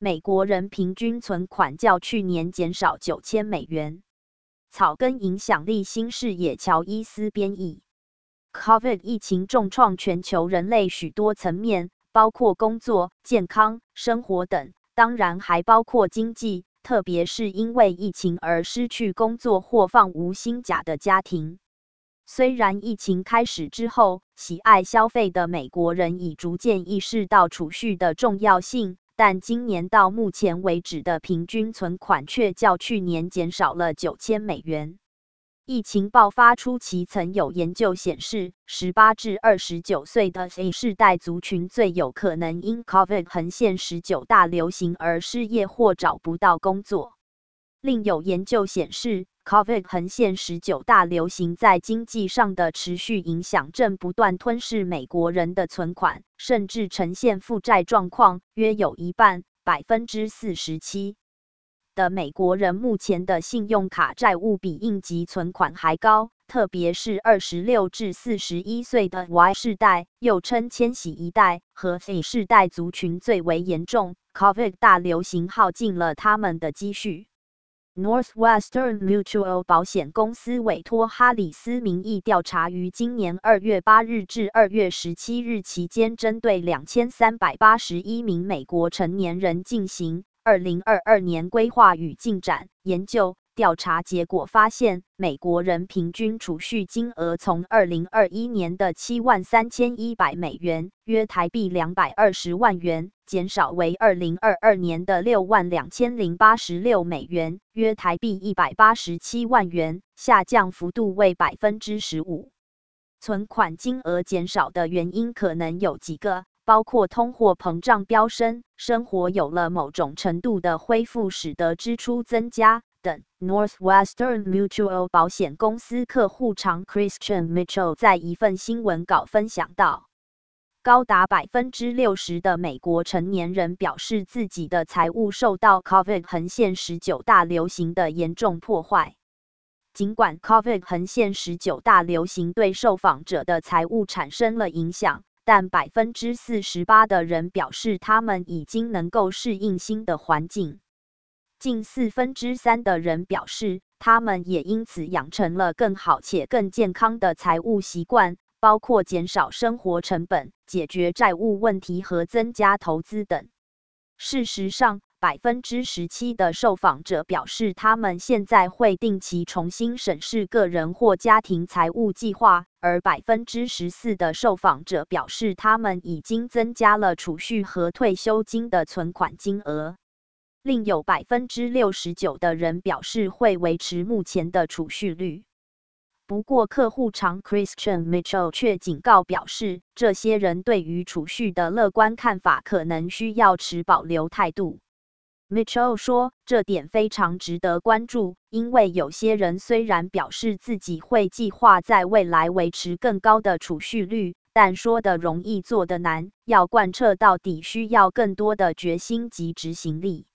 美国人平均存款较去年减少9000美元。草根影响力新视野乔伊斯编译。COVID 疫情重创全球人类许多层面，包括工作、健康、生活等，当然还包括经济，特别是因为疫情而失去工作或放无薪假的家庭。虽然疫情开始之后，喜爱消费的美国人已逐渐意识到储蓄的重要性，但今年到目前为止的平均存款却较去年减少了9000美元。疫情爆发初期，曾有研究显示，18至29岁的 Z 世代族群最有可能因 COVID 横线19大流行而失业或找不到工作。另有研究显示， COVID 横线19大流行在经济上的持续影响正不断吞噬美国人的存款，甚至呈现负债状况，约有一半，47%的美国人目前的信用卡债务比应急存款还高，特别是26至41岁的 Y 世代，又称千禧一代和 Z 世代族群最为严重。COVID 大流行耗尽了他们的积蓄。Northwestern Mutual 保险公司委托哈里斯民意调查于今年2月8日至2月17日期间，针对2381名美国成年人进行2022年规划与进展研究。调查结果发现，美国人平均储蓄金额从2021年的73100美元，约台币220万元，减少为2022年的62086美元，约台币187万元，下降幅度为15%。存款金额减少的原因可能有几个，包括通货膨胀飙升、生活有了某种程度的恢复使得支出增加等。Northwestern Mutual 保险公司客户长 Christian Mitchell 在一份新闻稿分享到，高达60%的美国成年人表示自己的财务受到 COVID 横线19大流行的严重破坏。尽管 COVID 横线19大流行对受访者的财务产生了影响，但48%的人表示他们已经能够适应新的环境。近3/4的人表示，他们也因此养成了更好且更健康的财务习惯，包括减少生活成本、解决债务问题和增加投资等。事实上，17%的受访者表示他们现在会定期重新审视个人或家庭财务计划，而14%的受访者表示他们已经增加了储蓄和退休金的存款金额。另有69%的人表示会维持目前的储蓄率。不过客户长 Christian Mitchell 却警告表示，这些人对于储蓄的乐观看法可能需要持保留态度。Mitchell 说，这点非常值得关注，因为有些人虽然表示自己会计划在未来维持更高的储蓄率，但说得容易做得难，要贯彻到底需要更多的决心及执行力。